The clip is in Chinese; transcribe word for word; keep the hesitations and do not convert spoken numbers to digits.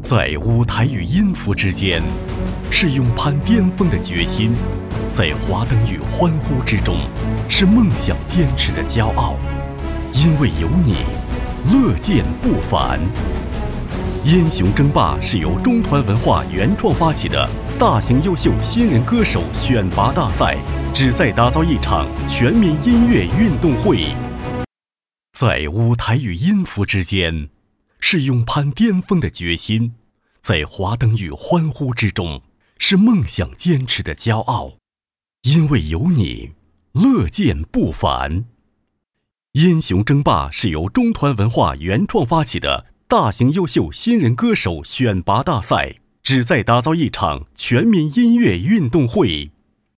在舞台与音符之间，是勇攀巅峰的决心；在华灯与欢呼之中，是梦想坚持的骄傲。因为有你，乐见不凡。英雄争霸是由中团文化原创发起的大型优秀新人歌手选拔大赛，旨在打造一场全民音乐运动会。在舞台与音符之间，是勇攀巅峰的决心；在华灯与欢呼之中，是梦想坚持的骄傲。因为有你，乐见不凡。英雄争霸是由中团文化原创发起的大型优秀新人歌手选拔大赛，旨在打造一场全民音乐运动会。